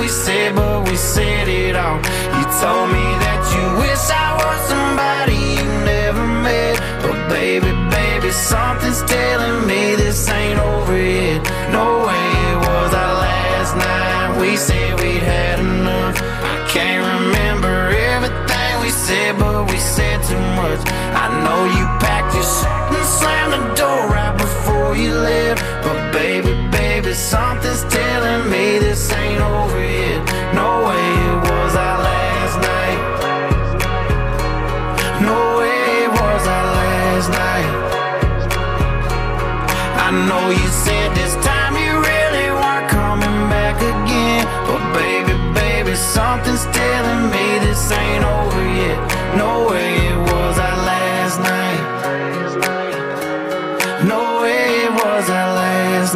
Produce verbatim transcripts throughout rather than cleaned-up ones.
we said, but we said it all. You told me that you wish I was somebody you never met. But baby, baby, something's telling me this ain't over yet. No way it was our last night. We said we'd had enough. I can't remember everything we said, but we said too much. I know you packed your shit and slammed the door right before you left. But baby, baby, something's telling me this ain't over yet. No way it was our last night. No way it was our last night. I know you said this time you really weren't coming back again. But baby, baby, something's telling me this ain't over yet. No way it was our last night. No way it was our last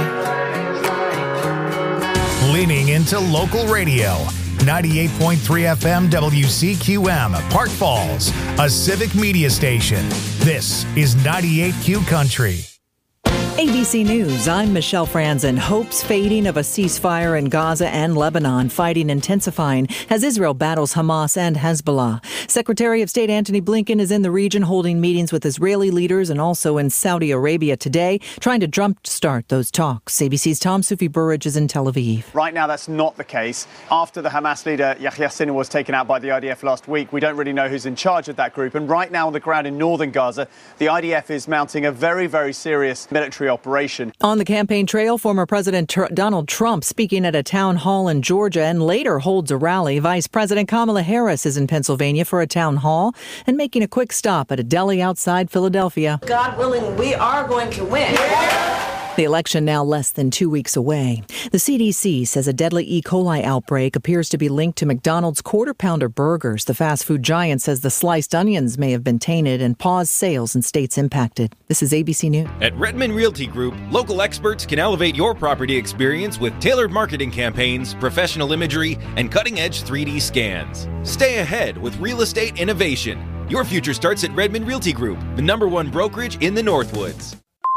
night. Leaning into local radio. ninety-eight point three F M W C Q M, Park Falls, a civic media station. This is ninety-eight Q Country. A B C News, I'm Michelle Franzen. Hopes fading of a ceasefire in Gaza and Lebanon, fighting intensifying as Israel battles Hamas and Hezbollah. Secretary of State Antony Blinken is in the region holding meetings with Israeli leaders and also in Saudi Arabia today, trying to jumpstart those talks. A B C's Tom Sufi Burridge is in Tel Aviv. Right now, that's not the case. After the Hamas leader Yahya Sinwar was taken out by the I D F last week, we don't really know who's in charge of that group. And right now on the ground in northern Gaza, the I D F is mounting a very, very serious military operation. On the campaign trail, former President Tr- Donald Trump speaking at a town hall in Georgia and later holds a rally. Vice President Kamala Harris is in Pennsylvania for a town hall and making a quick stop at a deli outside Philadelphia. God willing, we are going to win. Yeah. The election now less than two weeks away. The C D C says a deadly E. coli outbreak appears to be linked to McDonald's Quarter Pounder burgers. The fast food giant says the sliced onions may have been tainted and paused sales in states impacted. This is A B C News. At Redmond Realty Group, local experts can elevate your property experience with tailored marketing campaigns, professional imagery, and cutting-edge three D scans. Stay ahead with real estate innovation. Your future starts at Redmond Realty Group, the number one brokerage in the Northwoods.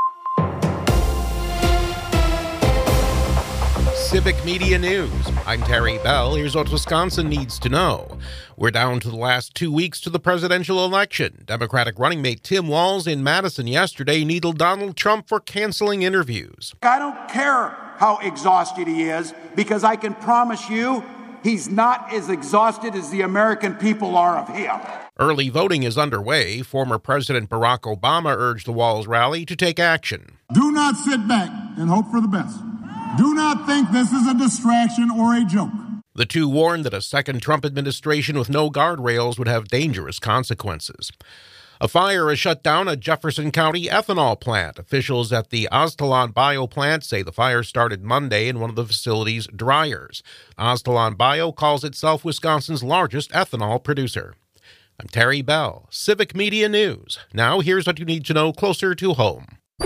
Civic Media News. I'm Terry Bell. Here's what Wisconsin needs to know. We're down to the last two weeks to the presidential election. Democratic running mate Tim Walz in Madison yesterday needled Donald Trump for canceling interviews. I don't care how exhausted he is, because I can promise you he's not as exhausted as the American people are of him. Early voting is underway. Former President Barack Obama urged the Walz rally to take action. Do not sit back and hope for the best. Do not think this is a distraction or a joke. The two warned that a second Trump administration with no guardrails would have dangerous consequences. A fire has shut down a Jefferson County ethanol plant. Officials at the Aztalan Bio plant say the fire started Monday in one of the facility's dryers. Aztalan Bio calls itself Wisconsin's largest ethanol producer. I'm Terry Bell, Civic Media News. Now here's what you need to know closer to home.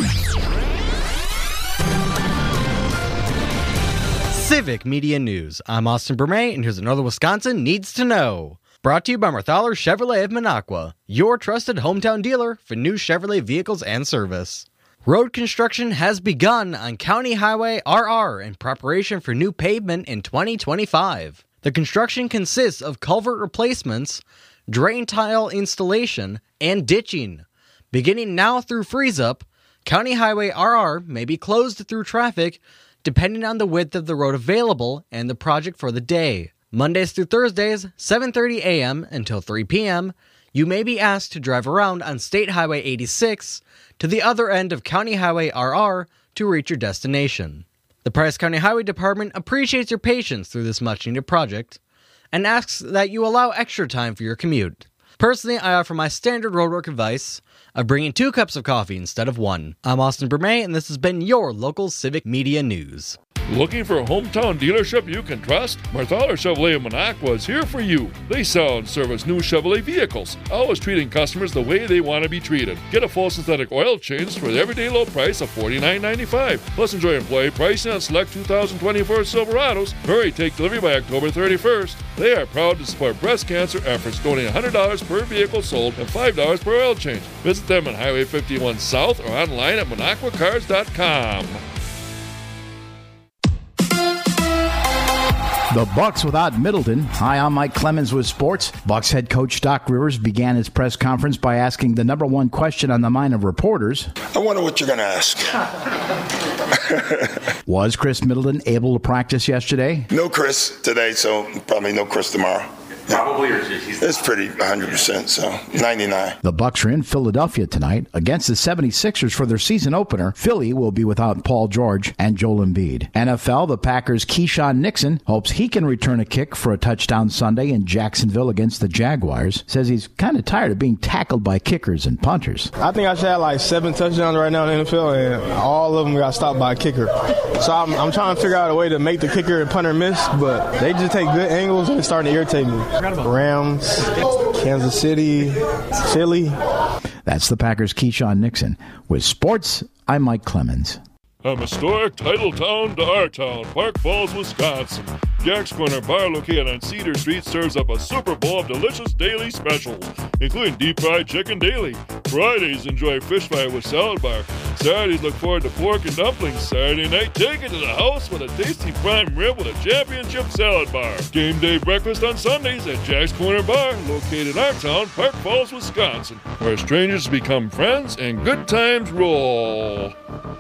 Civic Media News. I'm Austin Bermay, and here's another Wisconsin Needs to Know. Brought to you by Marthaler Chevrolet of Minocqua, your trusted hometown dealer for new Chevrolet vehicles and service. Road construction has begun on County Highway R R in preparation for new pavement in twenty twenty-five. The construction consists of culvert replacements, drain tile installation, and ditching. Beginning now through freeze-up, County Highway R R may be closed through traffic depending on the width of the road available and the project for the day. Mondays through Thursdays, seven thirty a.m. until three p.m., you may be asked to drive around on State Highway eighty-six to the other end of County Highway R R to reach your destination. The Price County Highway Department appreciates your patience through this much-needed project and asks that you allow extra time for your commute. Personally, I offer my standard roadwork advice of bringing two cups of coffee instead of one. I'm Austin Bermay, and this has been your local Civic Media News. Looking for a hometown dealership you can trust? Marthaler Chevrolet of Minocqua is here for you. They sell and service new Chevrolet vehicles, always treating customers the way they want to be treated. Get a full synthetic oil change for the everyday low price of forty-nine ninety-five. Plus enjoy employee pricing on select two thousand twenty-four Silverados. Hurry, take delivery by October thirty-first. They are proud to support breast cancer efforts, donating one hundred dollars per vehicle sold and five dollars per oil change. Visit them on Highway fifty-one South or online at minocqua cars dot com. The Bucks without Middleton. Hi, I'm Mike Clemens with sports. Bucks head coach Doc Rivers began his press conference by asking the number one question on the mind of reporters. I wonder what you're going to ask. Was Chris Middleton able to practice yesterday? No Chris today, so probably no Chris tomorrow. Probably, or he's it's pretty one hundred percent, so ninety-nine. The Bucks are in Philadelphia tonight against the seventy-sixers for their season opener. Philly will be without Paul George and Joel Embiid. N F L, the Packers' Keyshawn Nixon hopes he can return a kick for a touchdown Sunday in Jacksonville against the Jaguars. Says he's kind of tired of being tackled by kickers and punters. I think I should have like seven touchdowns right now in the N F L, and all of them got stopped by a kicker. So I'm, I'm trying to figure out a way to make the kicker and punter miss, but they just take good angles and it's starting to irritate me. Rams, Kansas City, Philly. That's the Packers' Keyshawn Nixon. With sports, I'm Mike Clemens. From historic title town to our town, Park Falls, Wisconsin. Jack's Corner Bar, located on Cedar Street, serves up a Super Bowl of delicious daily specials, including deep fried chicken daily. Fridays, enjoy fish fry with salad bar. Saturdays, look forward to pork and dumplings. Saturday night, take it to the house with a tasty prime rib with a championship salad bar. Game day breakfast on Sundays at Jack's Corner Bar, located in our town, Park Falls, Wisconsin, where strangers become friends and good times roll.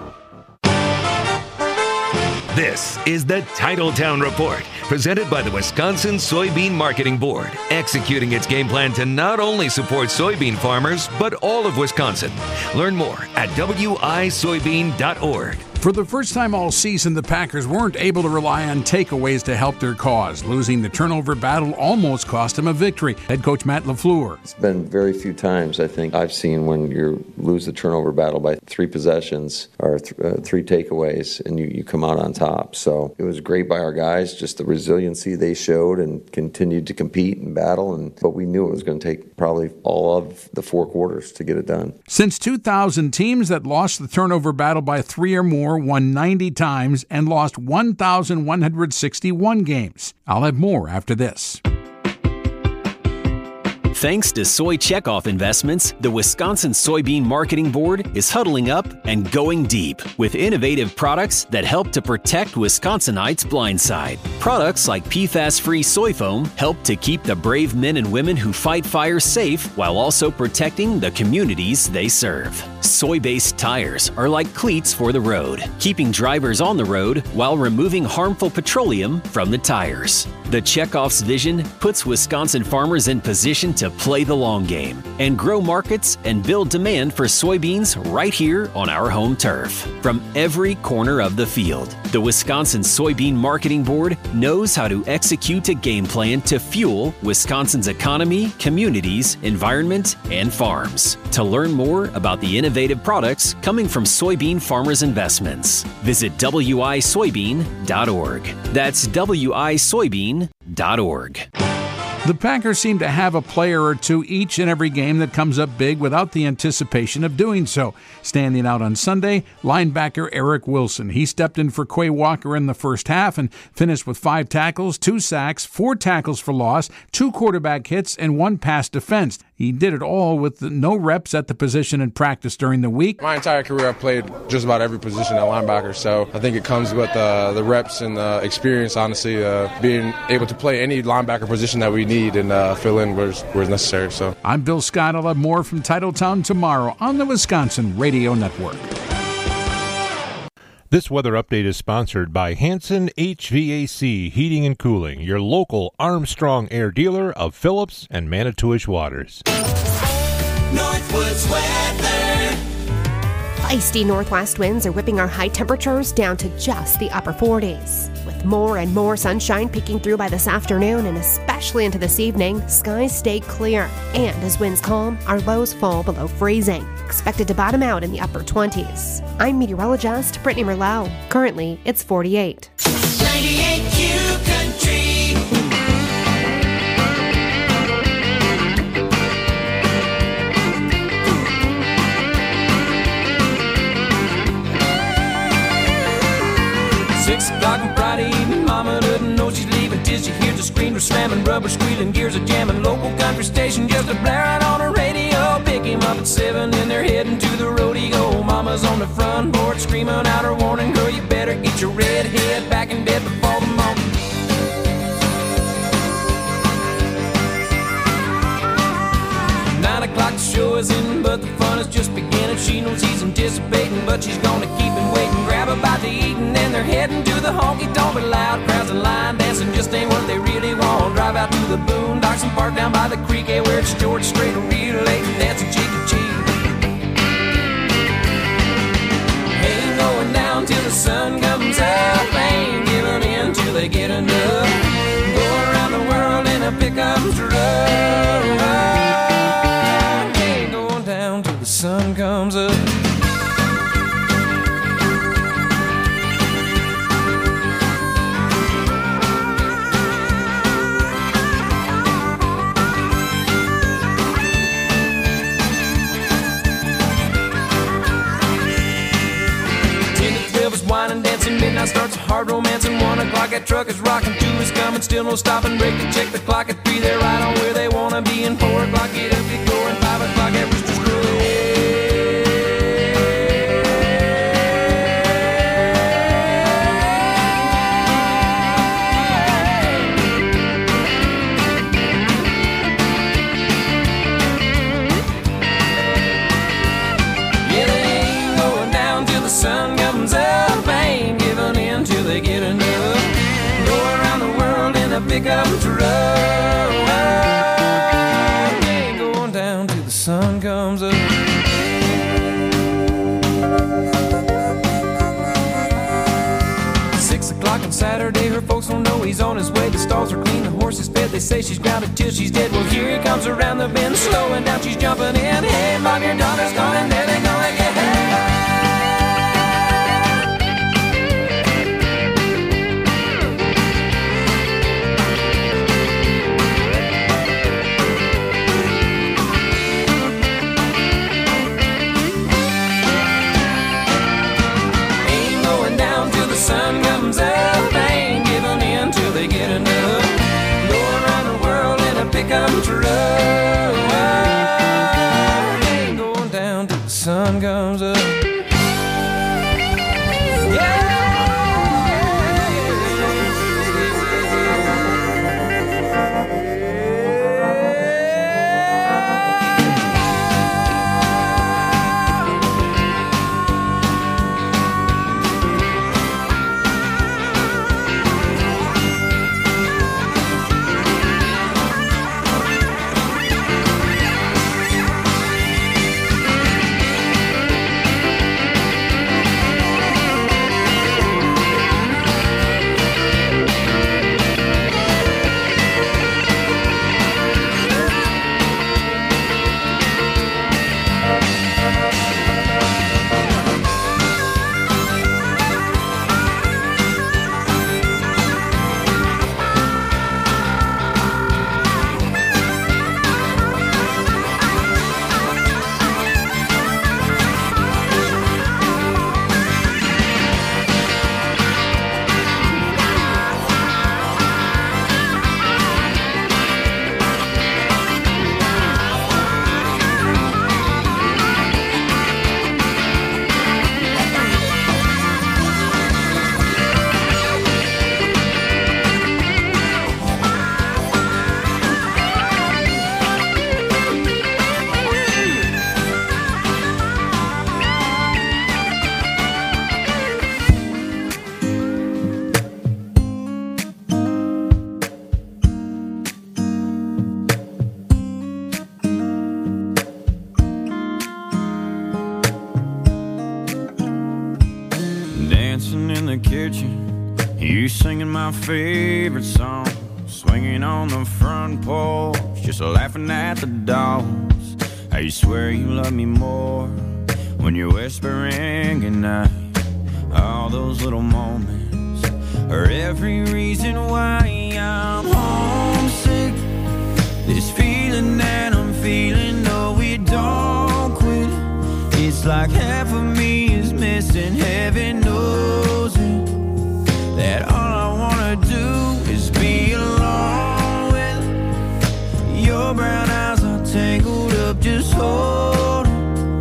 This is the Titletown Report, presented by the Wisconsin Soybean Marketing Board, executing its game plan to not only support soybean farmers, but all of Wisconsin. Learn more at w i soybean dot org. For the first time all season, the Packers weren't able to rely on takeaways to help their cause. Losing the turnover battle almost cost them a victory. Head coach Matt LaFleur. It's been very few times, I think, I've seen when you lose the turnover battle by three possessions or th- uh, three takeaways and you, you come out on top. So it was great by our guys, just the resiliency they showed and continued to compete and battle. And but we knew it was going to take probably all of the four quarters to get it done. Since two thousand, teams that lost the turnover battle by three or more won ninety times and lost one thousand one hundred sixty-one games. I'll have more after this. Thanks to Soy Checkoff Investments, the Wisconsin Soybean Marketing Board is huddling up and going deep with innovative products that help to protect Wisconsinites' blind side. Products like P FAS-free soy foam help to keep the brave men and women who fight fire safe while also protecting the communities they serve. Soy-based tires are like cleats for the road, keeping drivers on the road while removing harmful petroleum from the tires. The Checkoff's vision puts Wisconsin farmers in position to play the long game and grow markets and build demand for soybeans right here on our home turf. From every corner of the field, the Wisconsin Soybean Marketing Board knows how to execute a game plan to fuel Wisconsin's economy, communities, environment, and farms. To learn more about the innovative products coming from soybean farmers' investments, visit w i soybean dot org. That's w i soybean dot org. The Packers seem to have a player or two each and every game that comes up big without the anticipation of doing so. Standing out on Sunday, linebacker Eric Wilson. He stepped in for Quay Walker in the first half and finished with five tackles, two sacks, four tackles for loss, two quarterback hits, and one pass defense. He did it all with no reps at the position in practice during the week. My entire career, I've played just about every position at linebacker, so I think it comes with uh, the reps and the experience, honestly, uh, being able to play any linebacker position that we need and uh, fill in where it's necessary. So I'm Bill Scott. I'll have more from Titletown tomorrow on the Wisconsin Radio Network. This weather update is sponsored by Hanson H V A C Heating and Cooling, your local Armstrong Air dealer of Phillips and Manitowish Waters. Northwoods weather. Feisty northwest winds are whipping our high temperatures down to just the upper forties. With more and more sunshine peeking through by this afternoon and especially into this evening, skies stay clear. And as winds calm, our lows fall below freezing. Expected to bottom out in the upper twenties. I'm meteorologist Brittany Merlot. Currently, it's forty-eight. ninety-eight Q Country. Six o'clock on Friday evening, mama doesn't know she's leaving till she hears the screen slamming, rubber squealing, gears are jamming, local country station just a blaring on her radio. Pick him up at seven and they're heading to the rodeo. Mama's on the front porch screaming out her warning, girl, you better get your red head back in bed before the morning. is just beginning. She knows he's anticipating, but she's gonna keep him waiting. Grab a bite to eat and then they're heading to the honky-tonk. But loud crowds and line dancing just ain't what they really want. Drive out to the boondocks and park down by the creek, eh, where it's George Strait relate and dancing cheek to cheek. Ain't going down till the sun comes up. Ain't giving in till they get enough. Go around the world in a pickup truck. Ain't going down till the sun comes up. Midnight starts a hard romance and one o'clock that truck is rocking. Two is coming, still no stopping. Break to check the clock at three. They're right on where they wanna be. And four o'clock get up, get going. Five o'clock at Rooster's Yeah, they ain't going down till the sun comes up. They get enough. Go around the world in a pickup truck. Ain't going down till the sun comes up. Six o'clock on Saturday, her folks don't know he's on his way. The stalls are clean, the horse is fed. They say she's grounded till she's dead. Well, here he comes around the bend, slowing down, she's jumping in. Hey, mom, your daughter's coming, there they go again. Sun comes up, ain't giving in till they get enough. Go around the world in a pickup truck. Ain't going down till the sun comes up. You singing my favorite song, swinging on the front porch, just laughing at the dogs. I swear you love me more when you're whispering goodnight. All those little moments are every reason why I'm homesick. This feeling that I'm feeling, no, we don't quit. It's like half of me is missing, heaven knows it. That all I wanna do is be alone with your brown eyes are tangled up, just holding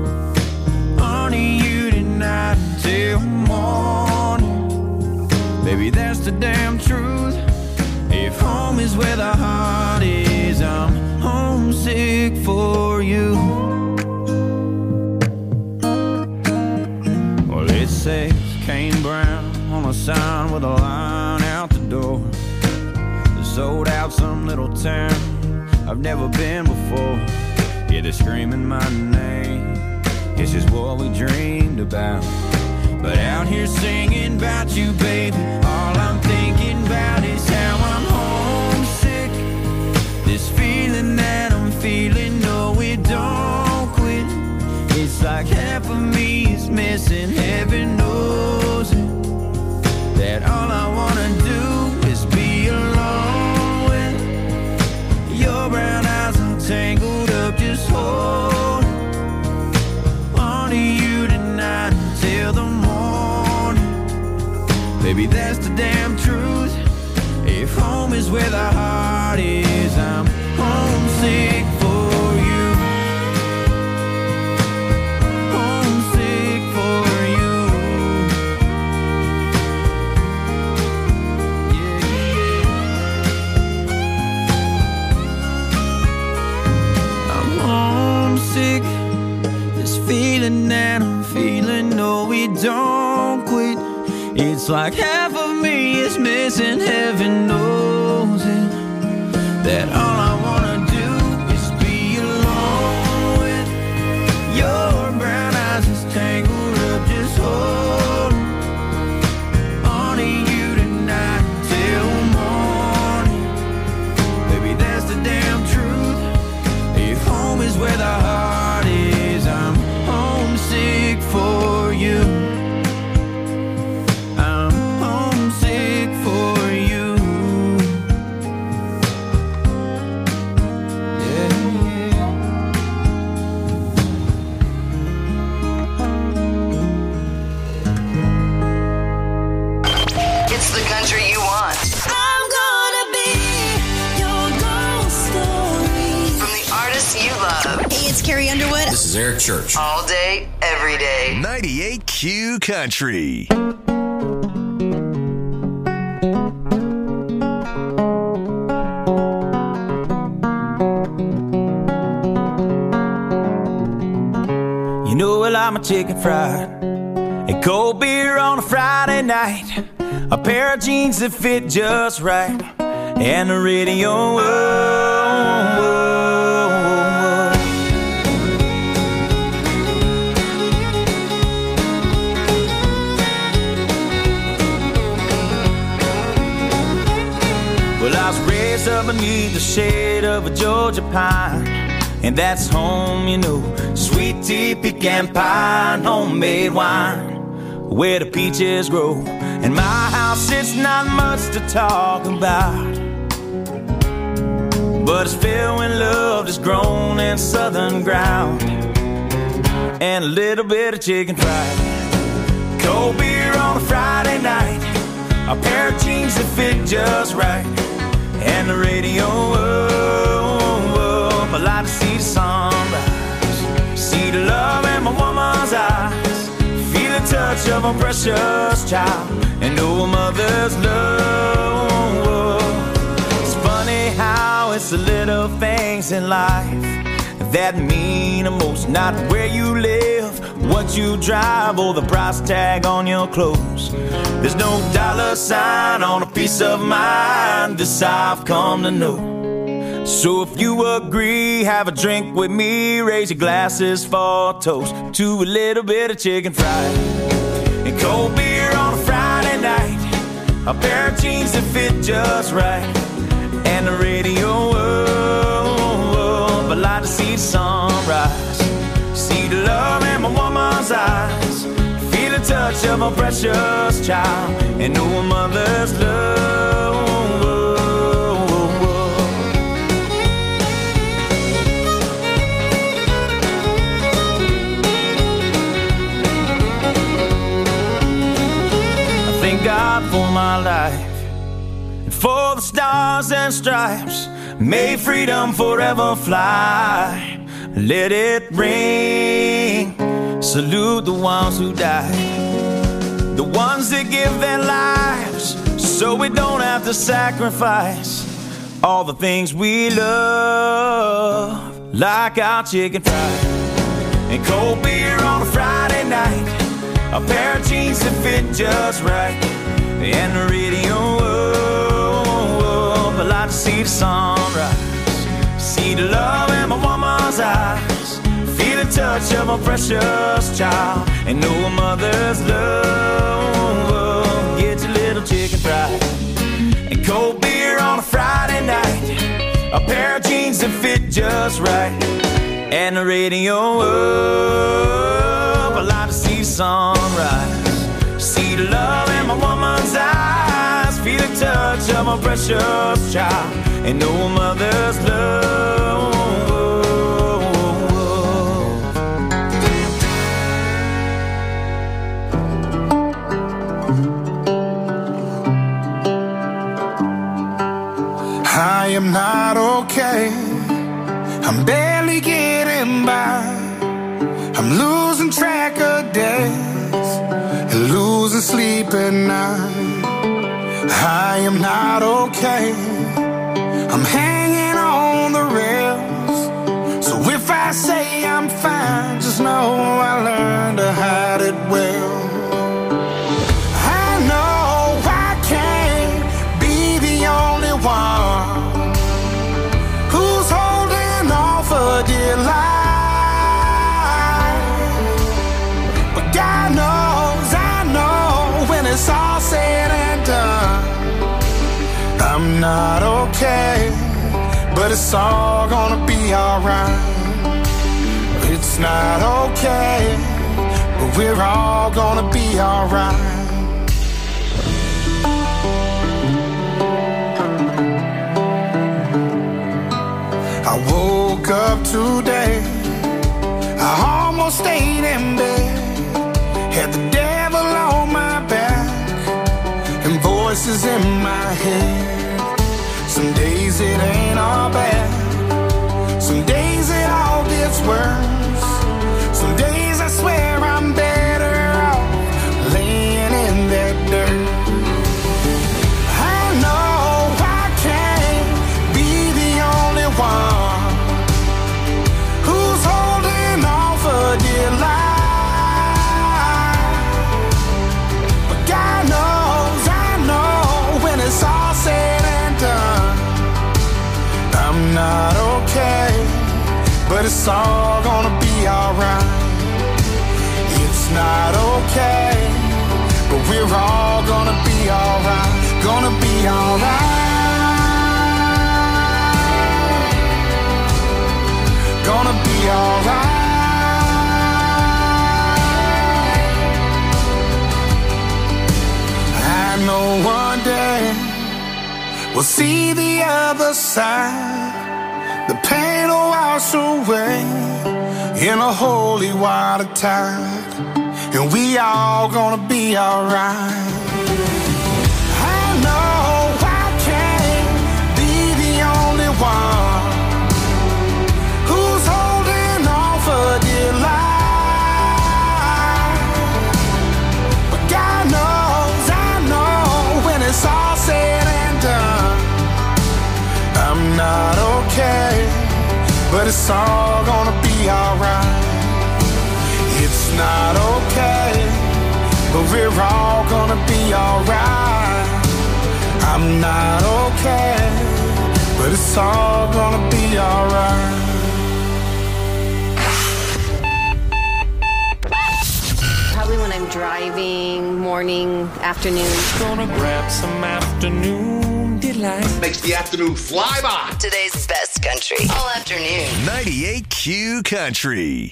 on to you tonight until morning. Baby, that's the damn truth. If home is where the heart is, I'm homesick for you. sign with a line out the door. They sold out some little town I've never been before. Yeah, they're screaming my name. This is what we dreamed about. But out here singing about you, baby, all I'm thinking about is how I'm homesick. This feeling that I'm feeling, no, it don't quit. It's like half of me is missing, heaven knows it. That all I wanna do is be alone with your brown eyes all tangled up, just hold on to you tonight until the morning. Baby, that's the damn truth. If home is where the heart is, I'm homesick for you. Homesick for you. Yeah, yeah. I'm homesick. This feeling that I'm feeling, no, we don't quit. It's like half of me is missing, heaven knows it. That all I wanna do is be alone with your brown eyes just tangled up, just hold on to you tonight till morning. Baby, that's the damn truth. If home is where the heart is, I'm homesick for you. Carrie Underwood. This is Eric Church. All day, every day. ninety-eight Q Country. You know I like my chicken fried and cold beer on a Friday night, a pair of jeans that fit just right, and the radio. Oh, oh, oh. Well, I was raised up beneath the shade of a Georgia pine, and that's home, you know. Sweet tea, pecan pie, and homemade wine, where the peaches grow. In my house, it's not much to talk about, but it's filled with love that's grown in southern ground, and a little bit of chicken fried, cold beer on a Friday night, a pair of jeans that fit just right, and the radio. Oh, oh, oh. I like to see the sunrise, see the love in my woman's eyes, feel the touch of a precious child, and know a mother's love. It's funny how it's the little things in life that mean the most. Not where you live, what you drive, or the price tag on your clothes. There's no dollar sign on a piece of mind, this I've come to know. So if you agree, have a drink with me, raise your glasses for a toast to a little bit of chicken fried and cold beer on a Friday night, a pair of jeans that fit just right, and the radio. Oh, oh, oh. I like to see the sunrise, see the love in my woman's eyes, feel the touch of a precious child, and know a mother's love. Thank God for my life and for the stars and stripes. May freedom forever fly. Let it ring. Salute the ones who died, the ones that give their lives so we don't have to sacrifice all the things we love, like our chicken fried and cold beer on a Friday night, a pair of jeans that fit just right, and the radio up. I like to see the sunrise, see the love in my woman's eyes, feel the touch of a precious child, and know a mother's love. Get your little chicken fried and cold beer on a Friday night, a pair of jeans that fit just right, and the radio up. I like to see the sunrise, see the love in my woman's eyes, feel the touch of my precious child, and know a mother's love. I am not okay, I'm barely getting by, I'm losing track of days and losing sleep at night. I am not okay, I'm hanging on the rails, so if I say I'm fine, just know I learned to hide it well. I know I can't be the only one who's holding on for dear life, but God knows, I know, when it's all said and done, I'm not okay, but it's all gonna be alright. It's not okay, but we're all gonna be alright. I woke up today, I almost stayed in bed, had the devil on my back and voices in my head. Some days it ain't all bad, some days it all gets worse, some days I swear I'm better off laying in that dirt. I know I can't be the only one who's holding on for dear life, but God knows, I know, when it's all said and done, I'm not okay, but it's all gonna be alright. It's not okay, but we're all gonna be alright, gonna be alright, gonna be alright. I know one day we'll see the other side, the pain will wash away in a holy water tide, and we all gonna be alright. I know I can't be the only one who's holding on for dear life, but God knows, I know, when it's all said and done, I'm not okay, but it's all gonna be alright. It's not okay, but we're all gonna be alright. I'm not okay, but it's all gonna be alright. Probably when I'm driving, morning, afternoon. Gonna grab some afternoon delight. Makes the afternoon fly by. Today's best country, all afternoon. ninety-eight Q Country.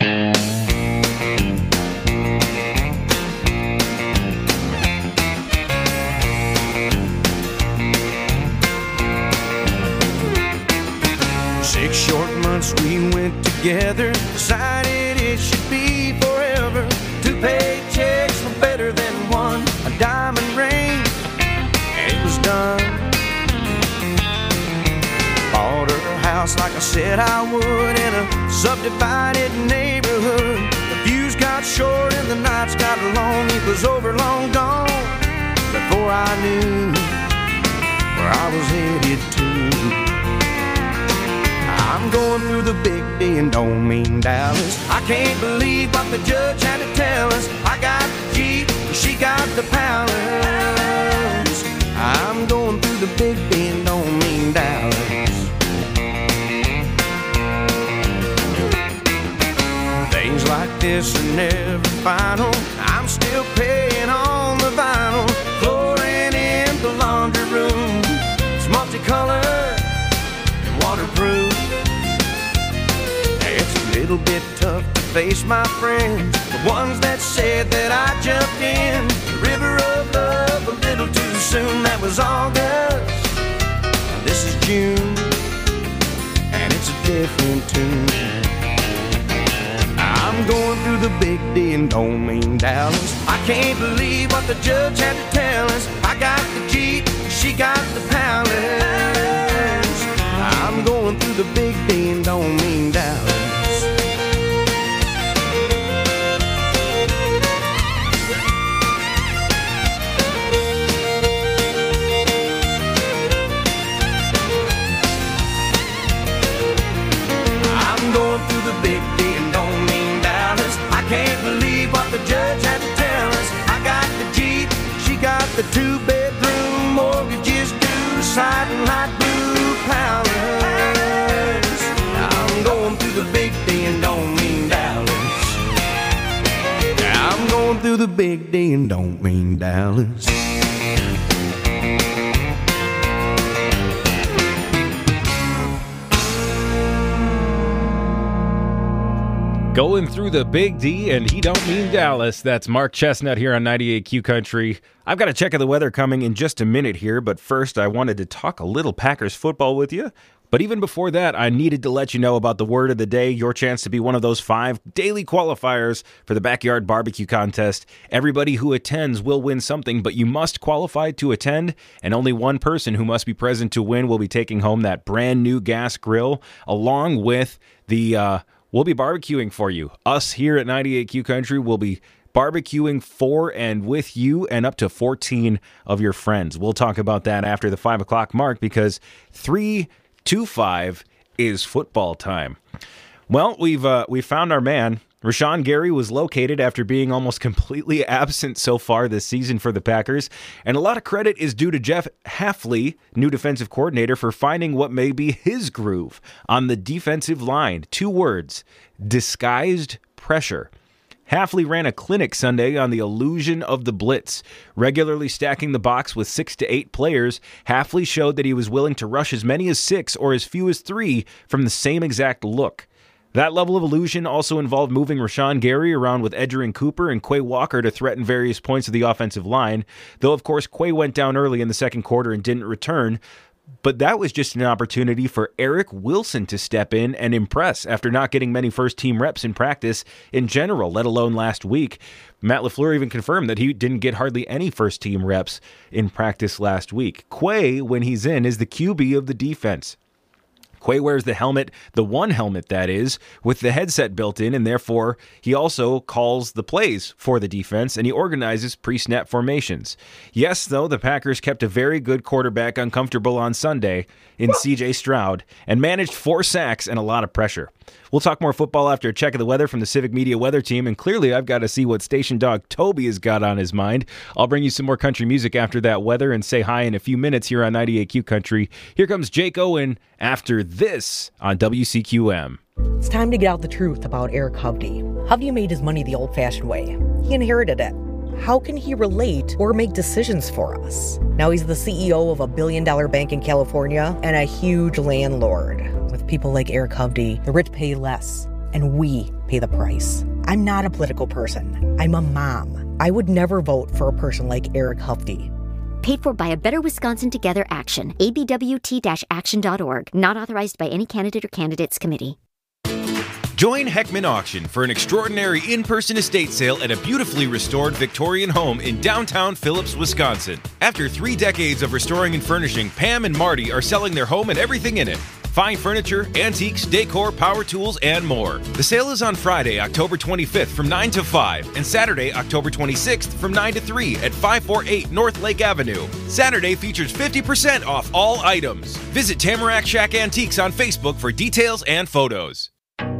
Six short months we went together, decided it should be forever. Two paychecks were better than one, a diamond ring, and it was done. Bought her a house like I said I would, in a subdivided neighborhood. The fuse got short and the nights got long, it was over long gone before I knew where I was headed to. I'm going through the big D and don't mean Dallas. I can't believe what the judge had to tell us. I got the Jeep, she got the palace. I'm going through the Big Bend, don't mean Dallas. Things like this are never final. I'm still paying on the vinyl. Chlorine in the laundry room. It's multicolored and waterproof. It's a little bit tough to face my friends, the ones that said that I jumped in the river of love a little too soon. That was August, this is June, and it's a different tune. I'm going through the Big D and don't mean Dallas. I can't believe what the judge had to tell us. I got the Jeep, she got the Palace. I'm going through the Big D and don't mean Dallas. I'm going through the Big D and don't mean Dallas. I can't believe what the judge had to tell us. I got the Jeep, she got the two-bedroom, mortgages due, sliding like blue Palace. I'm going through the Big D and don't mean Dallas. I'm going through the Big D and don't mean Dallas. Going through the Big D, and he don't mean Dallas. That's Mark Chestnut here on ninety-eight Q Country. I've got a check of the weather coming in just a minute here, but first I wanted to talk a little Packers football with you. But even before that, I needed to let you know about the word of the day, your chance to be one of those five daily qualifiers for the Backyard Barbecue Contest. Everybody who attends will win something, but you must qualify to attend, and only one person who must be present to win will be taking home that brand new gas grill, along with the... Uh, We'll be barbecuing for you. Us here at ninety-eight Q Country will be barbecuing for and with you and up to fourteen of your friends. We'll talk about that after the five o'clock mark because three to five is football time. Well, we've uh, we found our man. Rashawn Gary was located after being almost completely absent so far this season for the Packers, and a lot of credit is due to Jeff Hafley, new defensive coordinator, for finding what may be his groove on the defensive line. Two words: disguised pressure. Hafley ran a clinic Sunday on the illusion of the blitz. Regularly stacking the box with six to eight players, Hafley showed that he was willing to rush as many as six or as few as three from the same exact look. That level of illusion also involved moving Rashawn Gary around with Edgerrin Cooper and Quay Walker to threaten various points of the offensive line, though of course Quay went down early in the second quarter and didn't return. But that was just an opportunity for Eric Wilson to step in and impress after not getting many first-team reps in practice in general, let alone last week. Matt LaFleur even confirmed that he didn't get hardly any first-team reps in practice last week. Quay, when he's in, is the Q B of the defense. Quay wears the helmet, the one helmet that is, with the headset built in, and therefore he also calls the plays for the defense, and he organizes pre-snap formations. Yes, though, the Packers kept a very good quarterback uncomfortable on Sunday in C J Stroud, and managed four sacks and a lot of pressure. We'll talk more football after a check of the weather from the Civic Media weather team, and clearly I've got to see what station dog Toby has got on his mind. I'll bring you some more country music after that weather and say hi in a few minutes here on ninety-eight Q Country. Here comes Jake Owen after this on W C Q M. It's time to get out the truth about Eric Hovde. Hovde made his money the old-fashioned way. He inherited it. How can he relate or make decisions for us? Now he's the C E O of a billion-dollar bank in California and a huge landlord. With people like Eric Hovde, the rich pay less, and we pay the price. I'm not a political person. I'm a mom. I would never vote for a person like Eric Hovde. Paid for by a Better Wisconsin Together Action. A B W T action dot org. Not authorized by any candidate or candidates committee. Join Heckman Auction for an extraordinary in-person estate sale at a beautifully restored Victorian home in downtown Phillips, Wisconsin. After three decades of restoring and furnishing, Pam and Marty are selling their home and everything in it. Fine furniture, antiques, decor, power tools, and more. The sale is on Friday, October twenty-fifth from nine to five and Saturday, October twenty-sixth from nine to three at five forty-eight North Lake Avenue. Saturday features fifty percent off all items. Visit Tamarack Shack Antiques on Facebook for details and photos.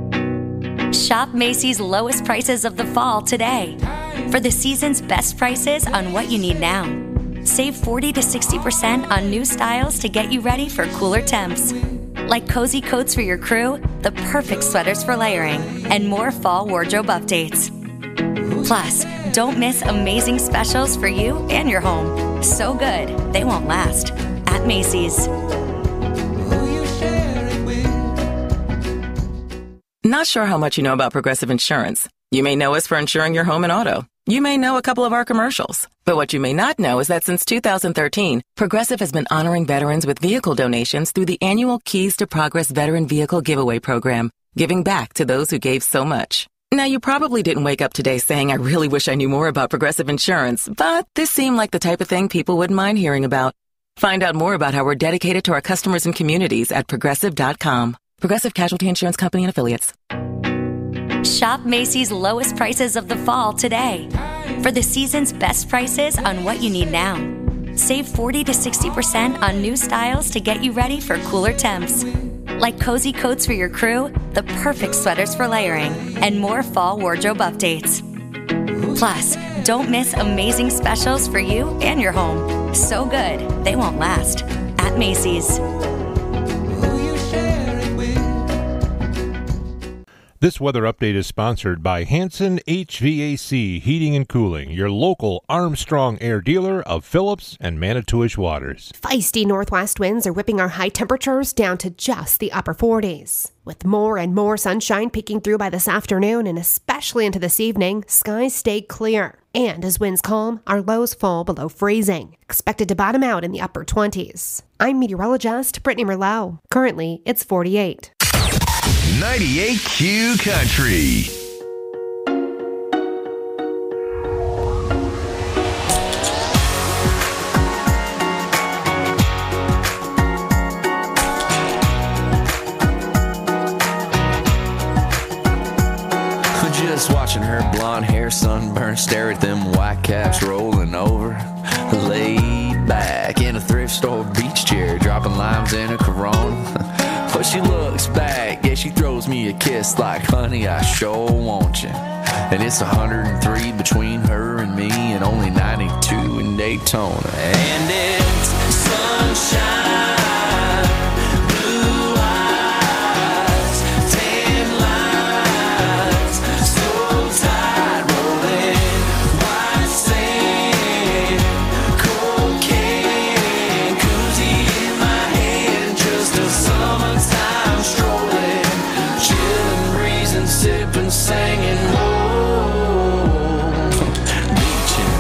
Shop Macy's lowest prices of the fall today. For the season's best prices on what you need now. Save forty to sixty percent on new styles to get you ready for cooler temps. Like cozy coats for your crew, the perfect sweaters for layering, and more fall wardrobe updates. Plus, don't miss amazing specials for you and your home. So good, they won't last. At Macy's. Not sure how much you know about Progressive Insurance. You may know us for insuring your home and auto. You may know a couple of our commercials. But what you may not know is that since two thousand thirteen, Progressive has been honoring veterans with vehicle donations through the annual Keys to Progress Veteran Vehicle Giveaway Program, giving back to those who gave so much. Now, you probably didn't wake up today saying, I really wish I knew more about Progressive Insurance, but this seemed like the type of thing people wouldn't mind hearing about. Find out more about how we're dedicated to our customers and communities at progressive dot com. Progressive Casualty Insurance Company and Affiliates. Shop Macy's lowest prices of the fall today. For the season's best prices on what you need now. Save forty to sixty percent on new styles to get you ready for cooler temps. Like cozy coats for your crew, the perfect sweaters for layering, and more fall wardrobe updates. Plus, don't miss amazing specials for you and your home. So good, they won't last. At Macy's. This weather update is sponsored by Hanson H V A C Heating and Cooling, your local Armstrong Air dealer of Phillips and Manitowish Waters. Feisty northwest winds are whipping our high temperatures down to just the upper forties. With more and more sunshine peeking through by this afternoon and especially into this evening, skies stay clear. And as winds calm, our lows fall below freezing, expected to bottom out in the upper twenties. I'm meteorologist Brittany Merlot. Currently, it's forty-eight. ninety-eight Q Country. Just watching her blonde hair sunburn, stare at them white caps rolling over. Laid back in a thrift store beach chair, dropping limes in a Corona. But she looks back, yeah, she throws me a kiss like, honey, I sure want you. And it's one hundred three between her and me, and only ninety-two in Daytona. And it's sunshine. Singing, oh, beaching.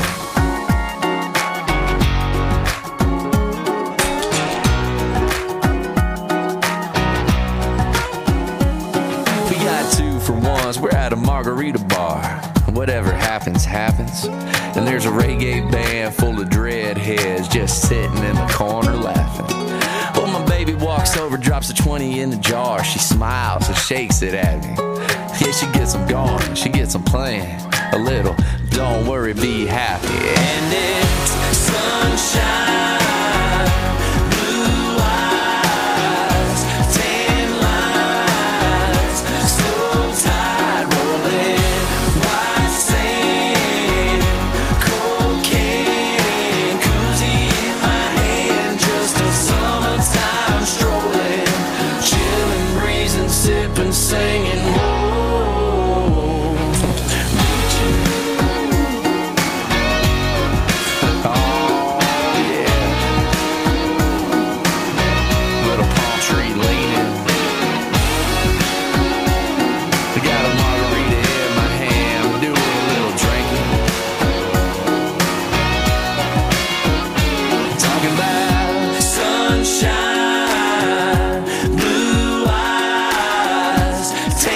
We got two for ones, we're at a margarita bar. Whatever happens, happens. And there's a reggae band full of dreadheads just sitting in the corner laughing. Well, my baby walks over, drops a twenty in the jar. She smiles and shakes it at me. Yeah, she gets them going, she gets them playing a little. Don't worry, be happy. And it's sunshine, blue eyes, tan lines, slow tide rolling, white sand, cocaine, koozie in my hand, just a summertime strolling, chilling, breezing, sipping, singing. Sunshine, blue eyes,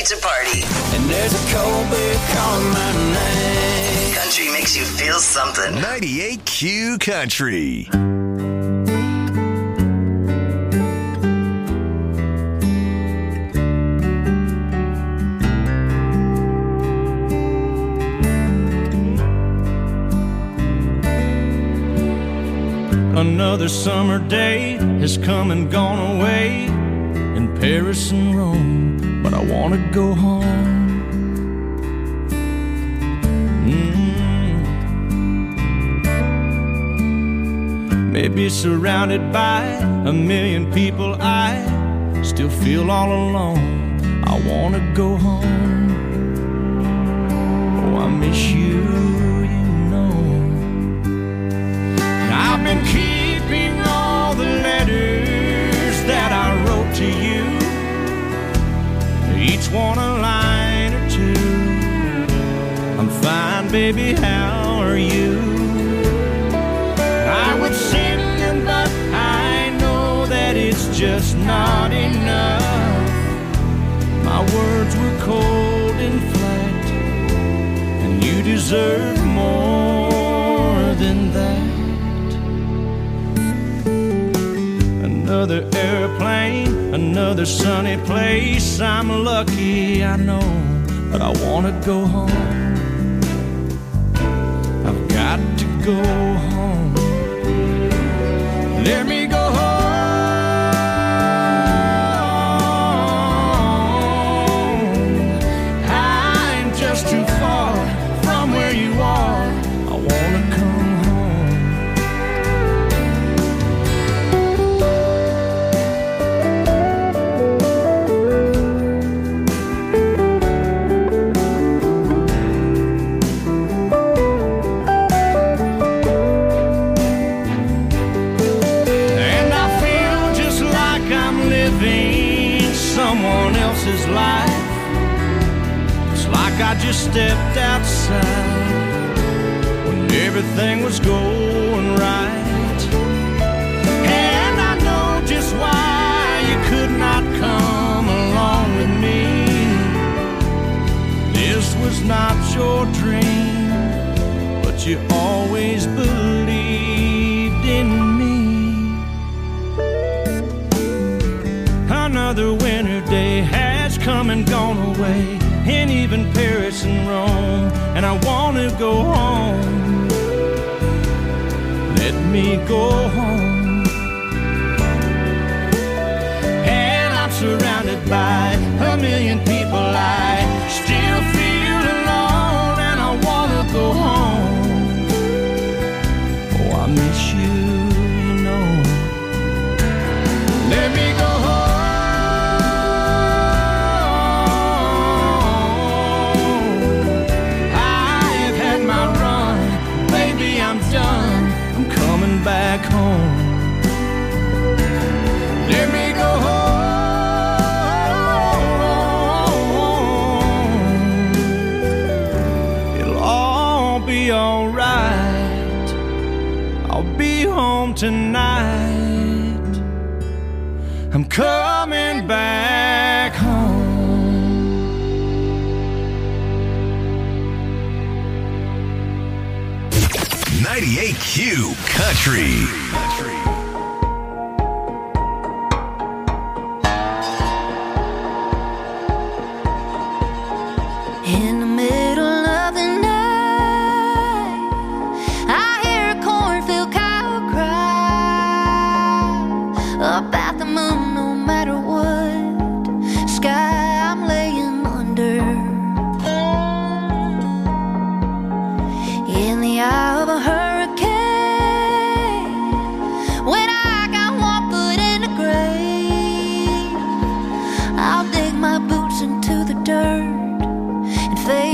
pizza party. And there's a cold beer calling my name. Country makes you feel something. ninety-eight Q Country. Another summer day has come and gone away in Paris and Rome, but I want to go home. Mm. Maybe surrounded by a million people, I still feel all alone. I want to go home. Oh, I miss you. I've been keeping all the letters that I wrote to you, each one a line or two. I'm fine, baby, how are you? I would send them, but I know that it's just not enough. My words were cold and flat, and you deserve more than that. Another airplane, another sunny place. I'm lucky, I know, but I want to go home. I've got to go home. Let me go home. I'm just too far from where you are. I want to come home. Life. It's like I just stepped outside when everything was going right, and I know just why you could not come along with me. This was not your dream, but you always believed in me. Another winter day has come and gone away, and even Paris and Rome, and I want to go home. Let me go home. And I'm surrounded by a million people. I still feel alone, and I want to go home. Oh, I miss you, you know. Let me go home. Back home. Let me go home. It'll all be alright. I'll be home tonight. I'm coming back home. ninety-eight Q Country. In the middle of the night, I hear a cornfield cow cry up at the moon. No matter what sky I'm laying under, in the eye of a hurricane, when I got one foot in the grave, I'll dig my boots into the dirt and face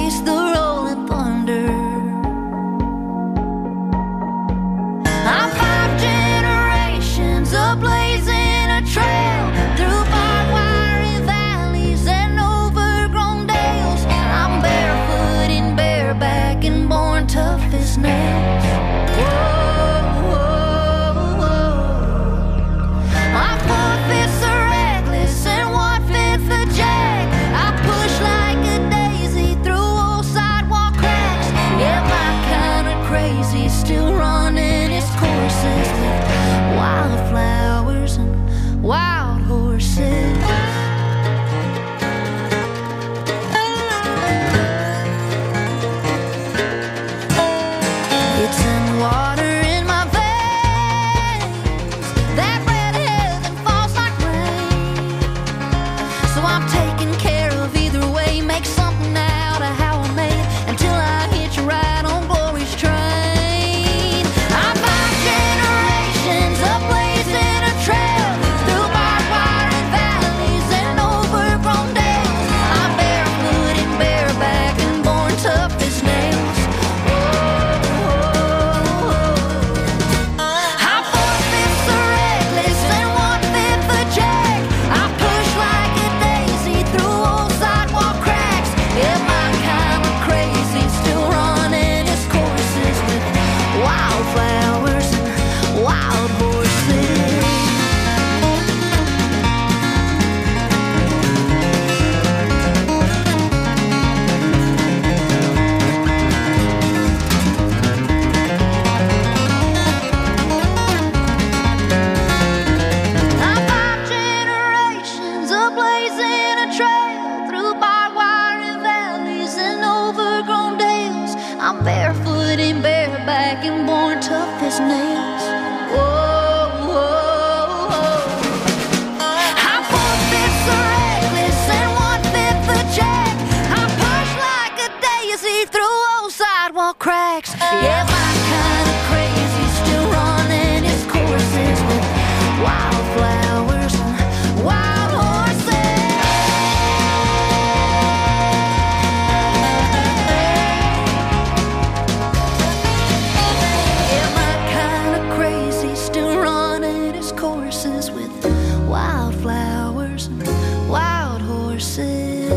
tracks. Yeah, my kind of crazy still running its courses with wildflowers and wild horses. Yeah, my kind of crazy still running its courses with wildflowers and wild horses.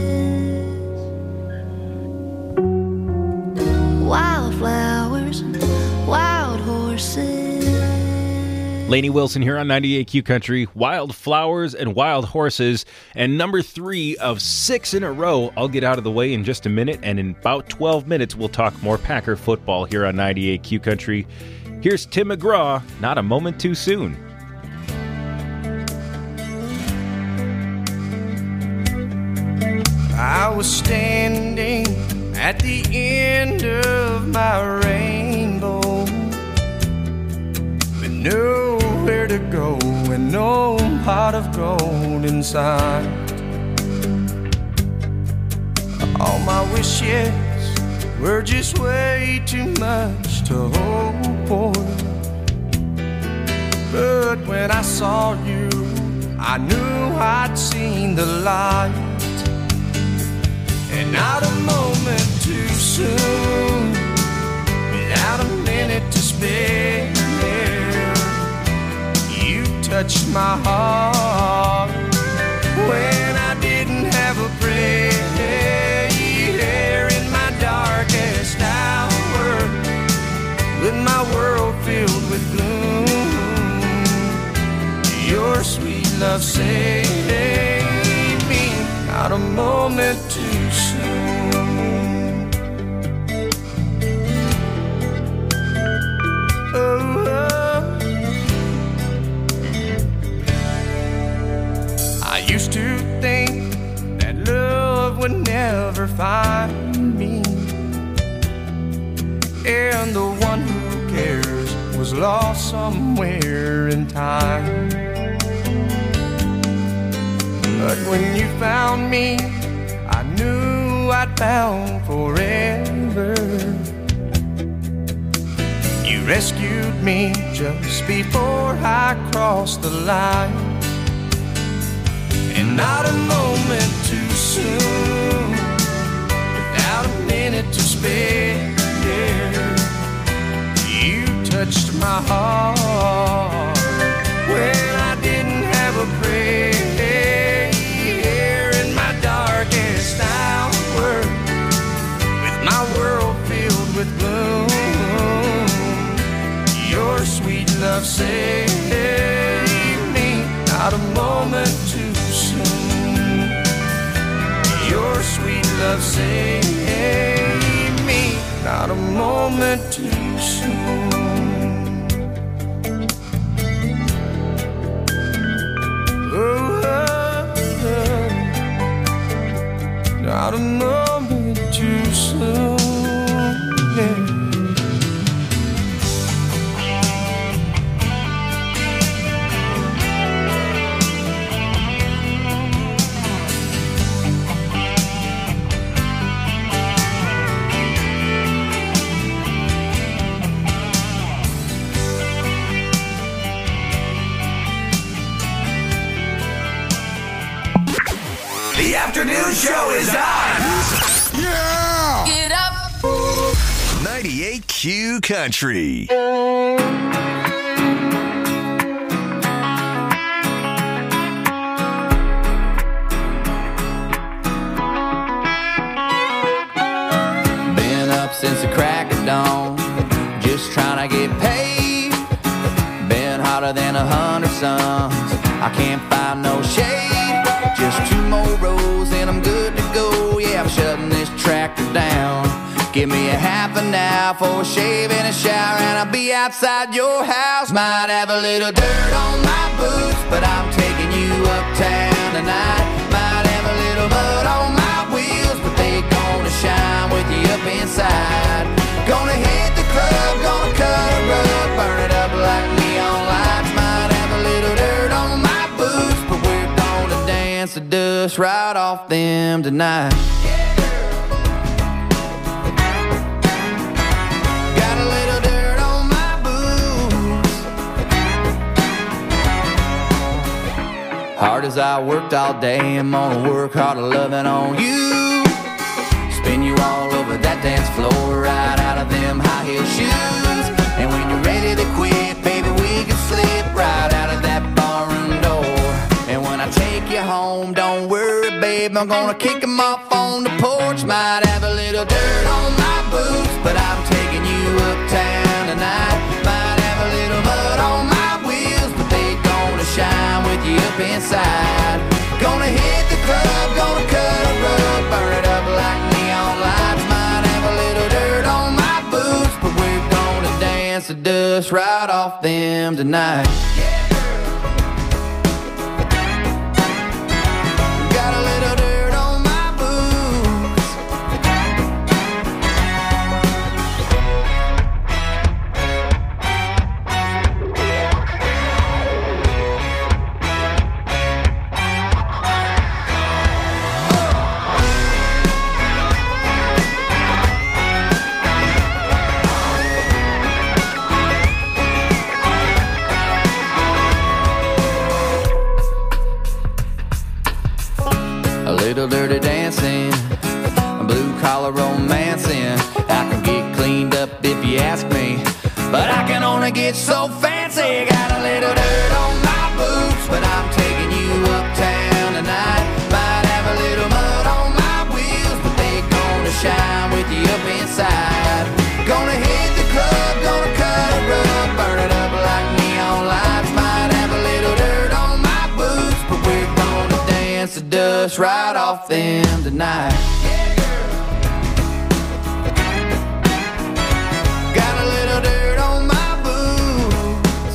Wildflowers and wild horses. Lainey Wilson here on ninety-eight Q Country. Wildflowers and Wild Horses. And number three of six in a row. I'll get out of the way in just a minute. And in about twelve minutes, we'll talk more Packer football here on ninety-eight Q Country. Here's Tim McGraw, Not a Moment Too Soon. I was standing at the end of my rainbow with nowhere to go and no pot of gold inside. All my wishes were just way too much to hope for. But when I saw you, I knew I'd seen the light. And not a moment too soon, without a minute to spare. You touched my heart when I didn't have a prayer. In my darkest hour, with my world filled with gloom, your sweet love saved me. Not a moment too soon. Oh, oh. I used to think that love would never find me, and the one who cares was lost somewhere in time. But when you found me, I knew I'd found forever. You rescued me just before I crossed the line. And not a moment too soon, without a minute to spare. You touched my heart when I didn't have a prayer. Darkest hour, with my world filled with gloom, your sweet love saved me. Not a moment too soon. Your sweet love saved me. Not a moment too soon. Oh, not a moment too soon, yeah. The afternoon show is on. Yeah! Get up! ninety-eight Q Country. Been up since the crack of dawn, just trying to get paid. Been hotter than a hundred suns, I can't find no shade. Just two more rows and I'm good to go. Yeah, I'm shutting this tractor down. Give me a half an hour for a shave and a shower, and I'll be outside your house. Might have a little dirt on my boots, but I'm taking you uptown tonight. Might have a little mud on my wheels, but they gonna shine with you up inside. Gonna hit the club, gonna cut a rug, burn it up like neon lights. Might have a little dirt on my boots, but we're gonna dance the dust right off them tonight. Hard as I worked all day, I'm gonna work hard at loving on you. Spin you all over that dance floor, right out of them high heel shoes. And when you're ready to quit, baby, we can slip right out of that barroom door. And when I take you home, don't worry, babe, I'm gonna kick them off on the porch. Might have a little dirt on my boots, but I'm taking you uptown tonight. Might have a little mud on my wheels, but they gonna shine with you up inside. Gonna hit the club, gonna cut a rug, burn it up like neon lights. Might have a little dirt on my boots, but we're gonna dance the dust right off them tonight. Got a little dirt on my boots. A little dirty dancing, blue collar romancing. I can get cleaned up if you ask me, but I can only get so fancy. Got a little dirt on my boots, but I'm taking you uptown tonight. Might have a little mud on my wheels, but they gonna shine with you up inside. Gonna hit the club, gonna cut a rug, burn it up like neon lights. Might have a little dirt on my boots, but we're gonna dance the dust right off them tonight. Got a little dirt on my boots.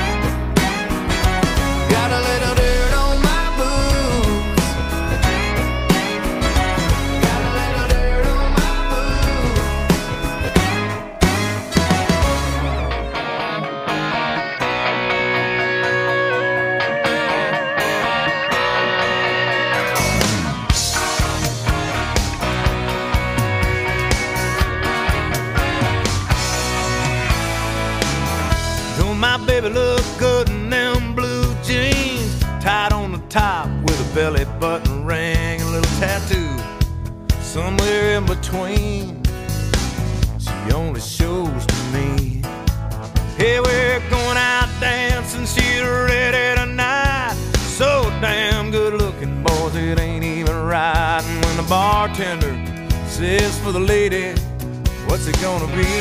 Got a little dirt on my boots. Got a little dirt on my boots. Don't my baby look good in them blue jeans, tied on the top with a belly button ring, a little tattoo somewhere in between. She only shows to me. Hey, we're going out dancing, she's ready tonight. So damn good looking, boys, it ain't even right. And when the bartender says for the lady, what's it gonna be?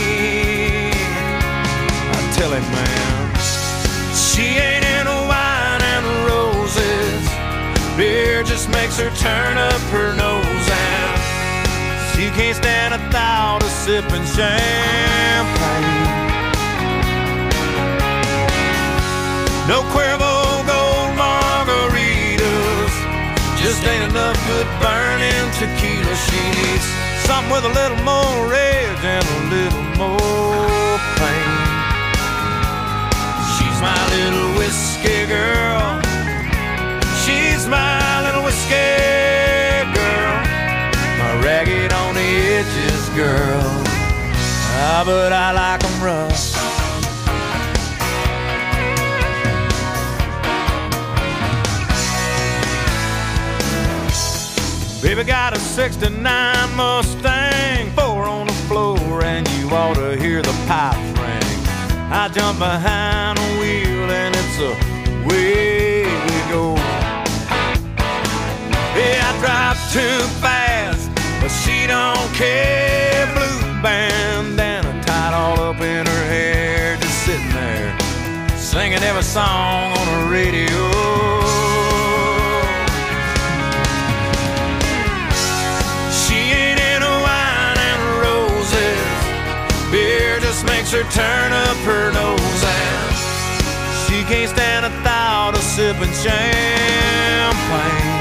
I tell him, man, she ain't into wine and roses. Beer just makes her turn up her nose, and she can't stand a thought of sipping champagne. No Cuervo Gold margaritas, just ain't enough good burning tequila. She needs something with a little more rage and a little more pain. She's my little whiskey girl. She's my little whiskey girl. My ragged on the edges girl. Ah, but I like 'em rough. Baby got a sixty-nine Mustang, four on the floor, and you ought to hear the pipes ring. I jump behind the wheel and it's away we go. Yeah, I drive too fast, but she don't care. Blue bandana tied all up in her hair, just sitting there singing every song on the radio. Beer just makes her turn up her nose, and she can't stand a thought of sipping champagne.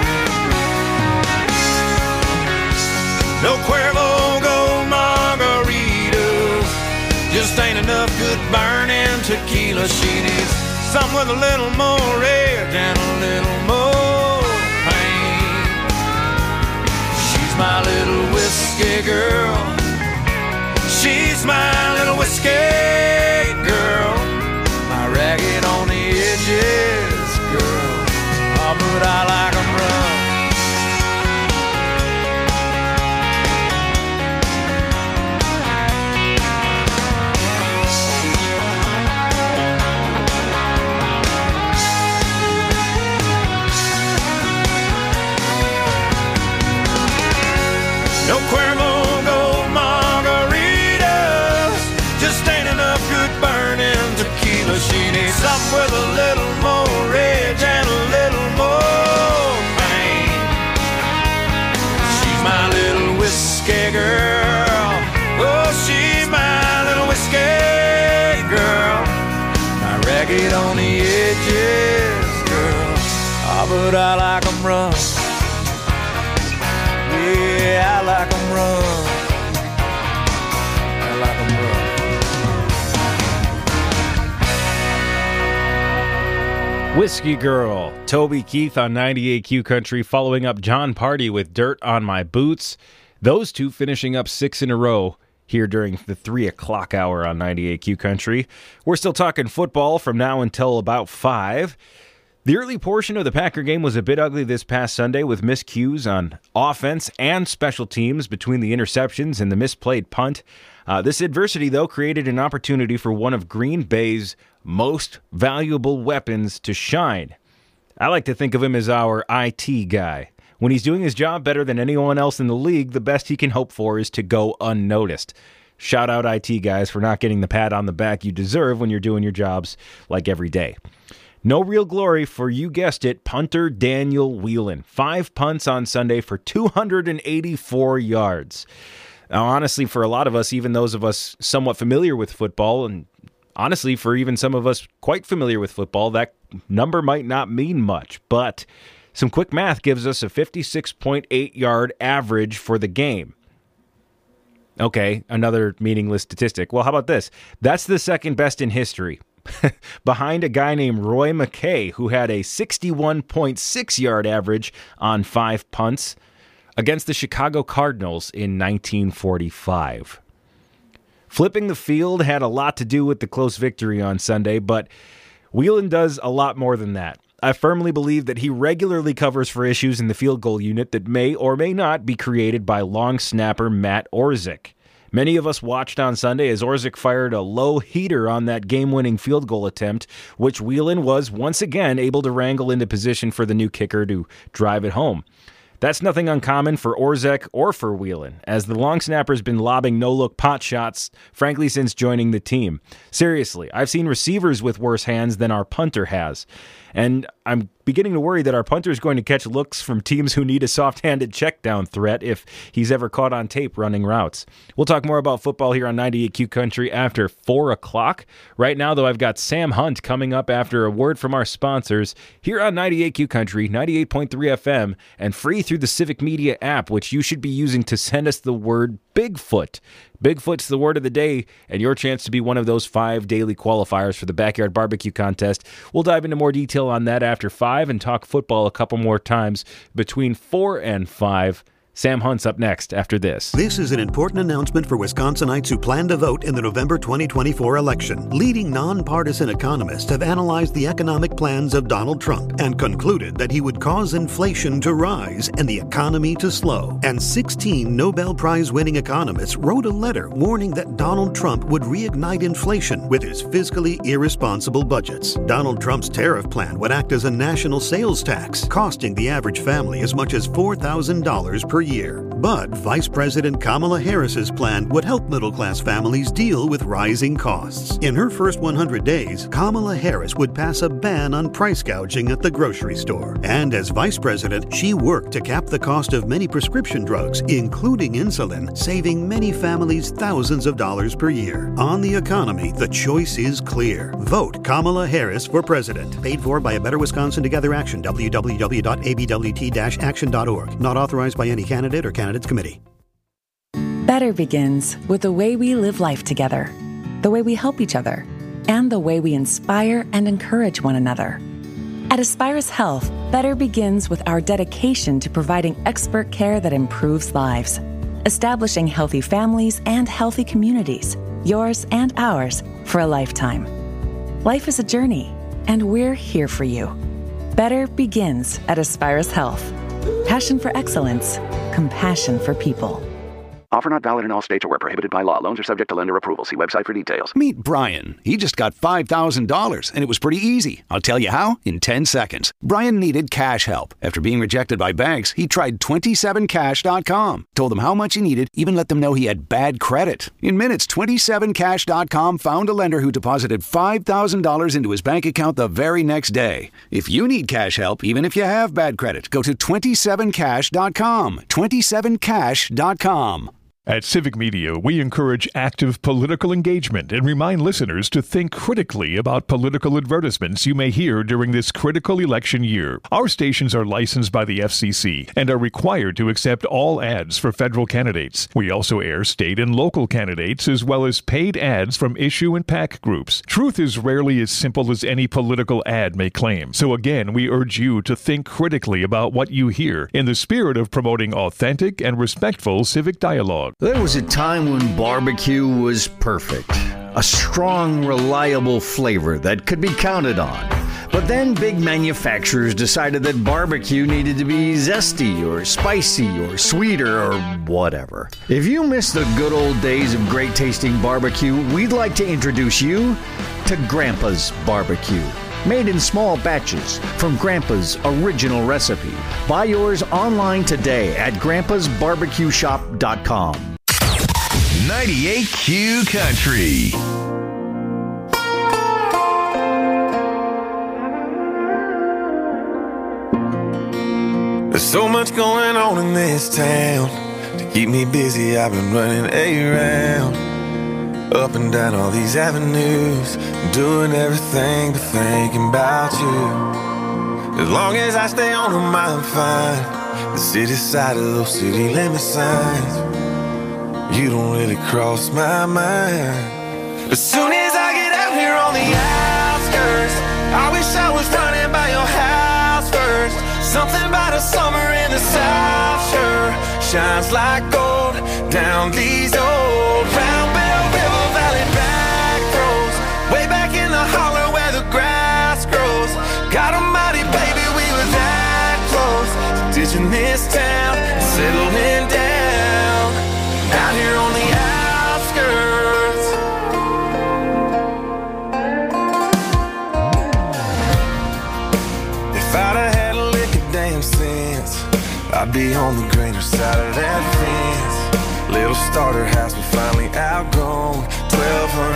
No Cuervo Gold margaritas, just ain't enough good burning tequila. She needs something with a little more edge and a little more pain. She's my little whiskey girl. She's my little whiskey girl, my ragged on the edges girl. No Cuervo Gold margaritas, just ain't enough good burning tequila. She needs something with a little more edge and a little more pain. She's my little whiskey girl. Oh, she's my little whiskey girl. My ragged on the edges girl. Ah, but I like 'em rough. Yeah, I like 'em rough. I like 'em rough. Whiskey Girl, Toby Keith on ninety-eight Q Country, following up John Party with Dirt on My Boots. Those two finishing up six in a row here during the three o'clock hour on ninety-eight Q Country. We're still talking football from now until about five. The early portion of the Packer game was a bit ugly this past Sunday with miscues on offense and special teams between the interceptions and the misplayed punt. Uh, this adversity, though, created an opportunity for one of Green Bay's most valuable weapons to shine. I like to think of him as our I T guy. When he's doing his job better than anyone else in the league, the best he can hope for is to go unnoticed. Shout out I T guys for not getting the pat on the back you deserve when you're doing your jobs like every day. No real glory for, you guessed it, punter Daniel Whelan. Five punts on Sunday for two hundred eighty-four yards. Now, honestly, for a lot of us, even those of us somewhat familiar with football, and honestly, for even some of us quite familiar with football, that number might not mean much. But some quick math gives us a fifty-six point eight yard average for the game. Okay, another meaningless statistic. Well, how about this? That's the second best in history. Behind a guy named Roy McKay, who had a sixty-one point six yard average on five punts against the Chicago Cardinals in nineteen forty-five. Flipping the field had a lot to do with the close victory on Sunday, but Whelan does a lot more than that. I firmly believe that he regularly covers for issues in the field goal unit that may or may not be created by long snapper Matt Orzik. Many of us watched on Sunday as Orzik fired a low heater on that game-winning field goal attempt, which Whelan was once again able to wrangle into position for the new kicker to drive it home. That's nothing uncommon for Orzik or for Whelan, as the long snapper's been lobbing no-look pot shots, frankly, since joining the team. Seriously, I've seen receivers with worse hands than our punter has. And I'm beginning to worry that our punter is going to catch looks from teams who need a soft-handed check-down threat if he's ever caught on tape running routes. We'll talk more about football here on ninety-eight Q Country after four o'clock. Right now, though, I've got Sam Hunt coming up after a word from our sponsors here on ninety-eight Q Country, ninety-eight point three F M, and free through the Civic Media app, which you should be using to send us the word Bigfoot. Bigfoot's the word of the day, and your chance to be one of those five daily qualifiers for the Backyard Barbecue Contest. We'll dive into more detail on that after five and talk football a couple more times between four and five. Sam Hunt's up next after this. This is an important announcement for Wisconsinites who plan to vote in the November twenty twenty-four election. Leading nonpartisan economists have analyzed the economic plans of Donald Trump and concluded that he would cause inflation to rise and the economy to slow. And sixteen Nobel Prize-winning economists wrote a letter warning that Donald Trump would reignite inflation with his fiscally irresponsible budgets. Donald Trump's tariff plan would act as a national sales tax, costing the average family as much as four thousand dollars per year. But Vice President Kamala Harris's plan would help middle-class families deal with rising costs. In her first one hundred days, Kamala Harris would pass a ban on price gouging at the grocery store. And as Vice President, she worked to cap the cost of many prescription drugs, including insulin, saving many families thousands of dollars per year. On the economy, the choice is clear. Vote Kamala Harris for president. Paid for by A Better Wisconsin Together Action, w w w dot a b w t dash action dot org. Not authorized by any candidate or candidates committee. Better begins with the way we live life together, the way we help each other, and the way we inspire and encourage one another. At Aspirus Health, Better begins with our dedication to providing expert care that improves lives, establishing healthy families and healthy communities, yours and ours, for a lifetime. Life is a journey, and we're here for you. Better begins at Aspirus Health. Passion for excellence, compassion for people. Offer not valid in all states or where prohibited by law. Loans are subject to lender approval. See website for details. Meet Brian. He just got five thousand dollars, and it was pretty easy. I'll tell you how in ten seconds. Brian needed cash help. After being rejected by banks, he tried twenty-seven cash dot com. Told them how much he needed, even let them know he had bad credit. In minutes, twenty-seven cash dot com found a lender who deposited five thousand dollars into his bank account the very next day. If you need cash help, even if you have bad credit, go to twenty-seven cash dot com. twenty-seven cash dot com. At Civic Media, we encourage active political engagement and remind listeners to think critically about political advertisements you may hear during this critical election year. Our stations are licensed by the F C C and are required to accept all ads for federal candidates. We also air state and local candidates as well as paid ads from issue and PAC groups. Truth is rarely as simple as any political ad may claim. So again, we urge you to think critically about what you hear in the spirit of promoting authentic and respectful civic dialogue. There was a time when barbecue was perfect. A strong, reliable flavor that could be counted on. But then big manufacturers decided that barbecue needed to be zesty or spicy or sweeter or whatever. If you miss the good old days of great tasting barbecue, we'd like to introduce you to Grandpa's Barbecue. Made in small batches from Grandpa's original recipe. Buy yours online today at grandpas barbecue shop dot com. ninety-eight Q Country. There's so much going on in this town. To keep me busy, I've been running around. Up and down all these avenues, doing everything but thinking about you. As long as I stay on them, I'm fine. The city side of those city limit signs, you don't really cross my mind. As soon as I get out here on the outskirts, I wish I was running by your house first. Something about a summer in the South sure shines like gold down these old round Bell River Valley back roads, way back in the holler where the grass grows. God almighty, baby, we were that close to ditching this town and settling down out here on the outskirts. If I'd have had a lick of damn sense, I'd be on the greener side of that fence. Little starter house we finally outgrown, twelve hundred